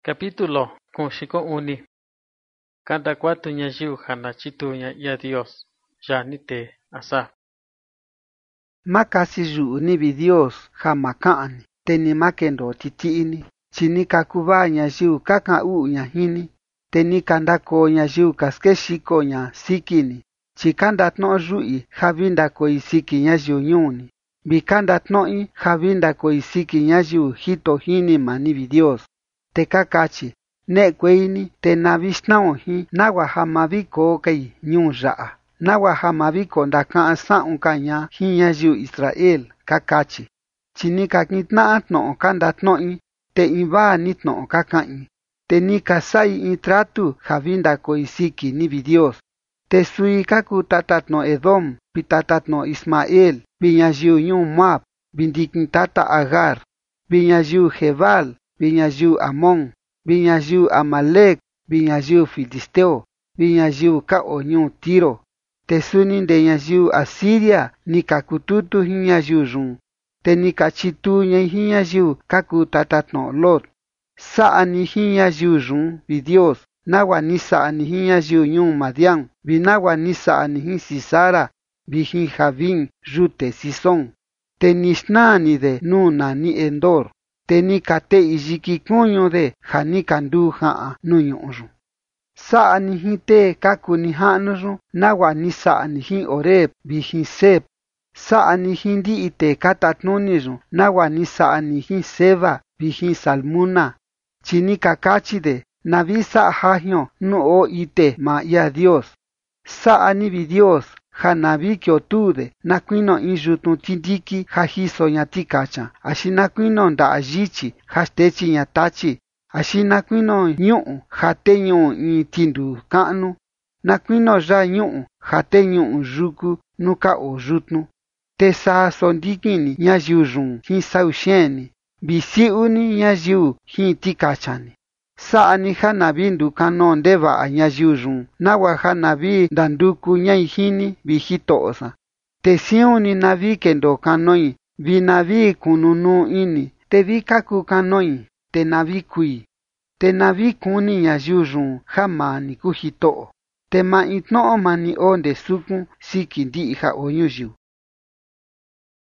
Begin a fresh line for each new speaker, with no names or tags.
Capítulo Conxico Uni. Cada cuatro ñayiu hanachituña ya Dios. Ya ni te asa.
Makasi yu ni vi Dios jamakani te ni makendo titiini chi ni kakuva ñayiu kaka u'ña jini te ni kandako ñayiu kaskexikoña sikini chi kandatno'o yu'i ja vindakoi siki ñayiu ñuuni vi kandatno'i ja vindakoi siki ñayiu jito jini ma ni vi Dios te kakachi ne'ekueini te na vixtnao jin nagua ja ma viko kai ñuu ya'a nagua ja ma viko ndaka'an sa'un kaña jin ñayiu Israel kakachi chi ni ka kintna'a tno'o kandatno'i te invaa ni tno'o kaka'in te ni ka sa'i in tratu ja vindakoi siki ni vi Dios te sui kaku tatatno Edom vi tatatno Ismael vi ñayiu ñuu Moab vi ndikin tata Agar vi ñayiu Gebal vi ñayiu Amón vi ñayiu Amalek vi ñayiu Filisteo vi ñayiu ka'o ñuu Tiro te suni nde ñayiu Asiria ni ka kututu jin ñayiu yun te ni ka chitu ñai jin ñayiu kaku tatatno Lot sa'a ni jin ñayiu yun vi Dios nagua ni sa'a ni jin ñayiu ñuu Madián vi nagua ni sa'a ni jin Sisara vi jin Jabín yute Sison te ni xnaa ni de nuu nani Endor te ni ka te'i yiki kuñu de ja ni ka nduu ja'an nuu ñu'u yun sa'a ni jin tee kaku ni ja'nu yun nagua ni sa'a ni jin Oreb vi jin Seb sa'a ni jin ndi'i tee ka tatnuni yun nagua ni sa'a ni jin Seba vi jin Salmuna chi ni ka kachi de na vi sa'a jajño nu o ite ma ia Dios sa'a ni vi Dios ja na vi kiotuu de na kuino in yutnu tindiki ja jiso ña tikacha axi na kuino nda'a yichi ja xtechi ña tachi axi na kuino ñu'u ja teñu'u in tindu ka'nu na kuino yaa ñu'u ja teñu'u yuku nu ka o yutnu te saa sondikini ñayiu yun jin sau xeeni vi si'uni ñayiu jin tikachani sa'a ni ja na vi ndukano ndeva'a ñayiu yun nagua ja na vi ndanduku ñai jini vi jito'osa te siuni na vi kendo kanoi vi na vi kununu ini te vi kaku kanoi te na vi kui te na vi kuni ñayiu yun ja maa ni ku jito'o te ma in tno'o ma ni o nde sukun siki ndi'i ja o ñuyiu.